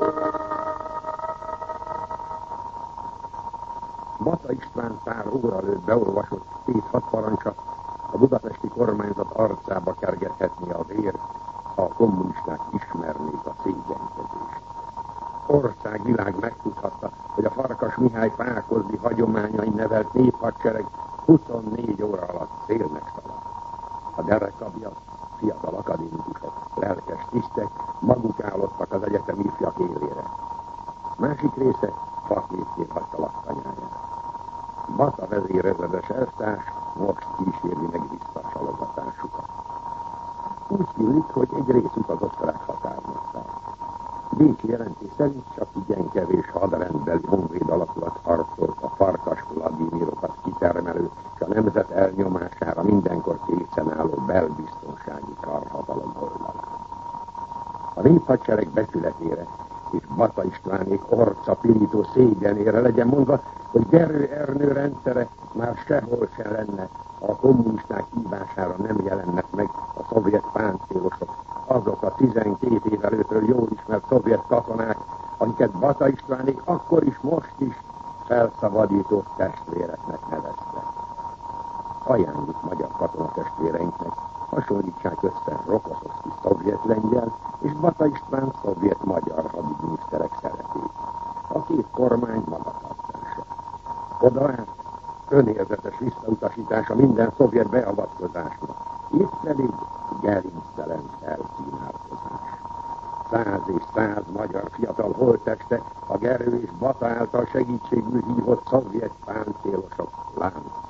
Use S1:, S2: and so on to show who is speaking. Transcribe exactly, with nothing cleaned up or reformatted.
S1: Bata István pár óra előtt beolvasott két hadparancsa a budapesti kormányzat arcába kergethetné a vér, ha a kommunisták ismernék a szégyenkezést. Országvilág megtudhatta, hogy a Farkas Mihály Pákozdi hagyományain nevelt néphadsereg huszonnégy óra alatt szélnek szaladt. A derekabjak, fiatal akadémikusok, lelkes tisztek maguk állottak az egyetem ifjak élére. Másik része faképként hagyta laktanyáját. Bata vezérezredes elvtárs most kísérli meg vissza a salogatásukat. Úgy tűnik, hogy egy rész utazott határnoktal. Bécsi jelentés szerint csak igen kevés hadrendbeli honvéd alakulat harcolt a Farkas Vladimirokat kitermelő és a nemzet elnyomására mindenkor készen álló belbiztonsági karhatalom oldalán. A néphadsereg becsületére és Bata Istvánék orca pirító szégyenére legyen mondva, hogy Gerő Ernő rendszere már sehol se lenne, a kommunisták hívására nem jelennek meg a szovjet páncélosok, azok a tizenkét év előttről jól ismert szovjet katonák, akiket Bata Istvánék akkor is, most is felszabadító testvéreknek neveztek. Ajánljuk magyar katonatestvéreinknek, hasonlítsák össze Rokoszovszky szovjet-lengyel és Bata István szovjet-magyar hadügyminiszterek szerepét. A két kormány magatartása. Oda át önérzetes visszautasítása minden szovjet beavatkozásnak. Itt pedig gerinctelen elkínálkozás. Száz és száz magyar fiatal holtteste a Gerő és Bata által segítségül hívott szovjet páncélosok lánc